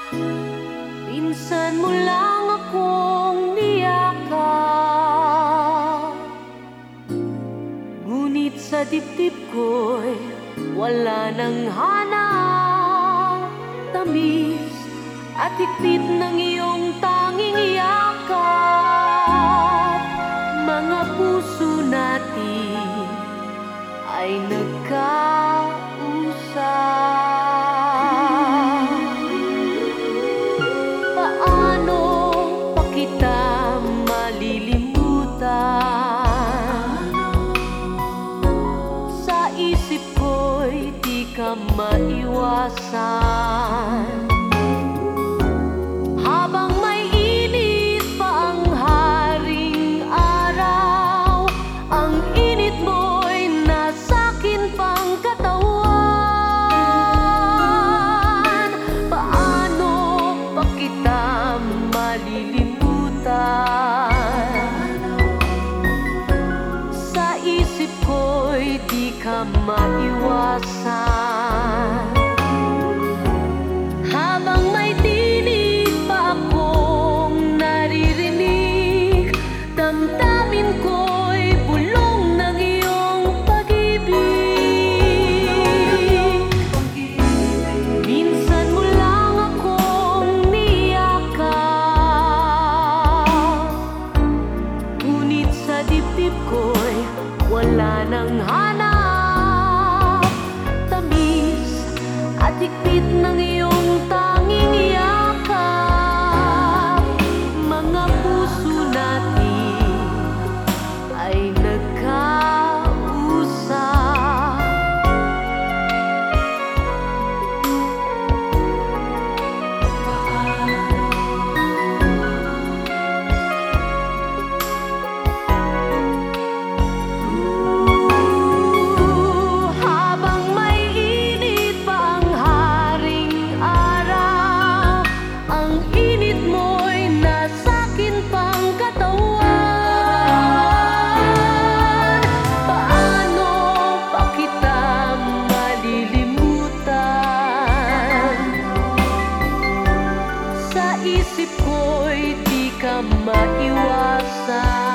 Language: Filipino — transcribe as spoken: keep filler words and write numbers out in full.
Minsan mo lang akong niyakap, ngunit sa dibdib ko'y wala nang hanap. Tamis at higpit ng iyong tanging yakap, mga puso natin ay nagkausap. Paano pa kita malilimutan? Sa isip ko'y di ka maiwasan. Habang may init pa ang haring araw, ang init mo'y nasa'kin pang katawan. Paano pa kita malilimutan? Sa isip ko'y di ka maiwasan. Habang may tinig pa akong naririnig, damdamin ko'y bulong ng iyong pag-ibig. Minsan mo lang akong niyakap, ngunit sa dibdib ko'y wala nang hanap. Tamis at higpit ng iyong tanging yakap, mga puso natin ay nagkausap. Habang may init pa ang haring araw, ang init mo'y nasa'kin pang katawan. Paano pa kita malilimutan? Sa isip ko'y di ka maiwasan.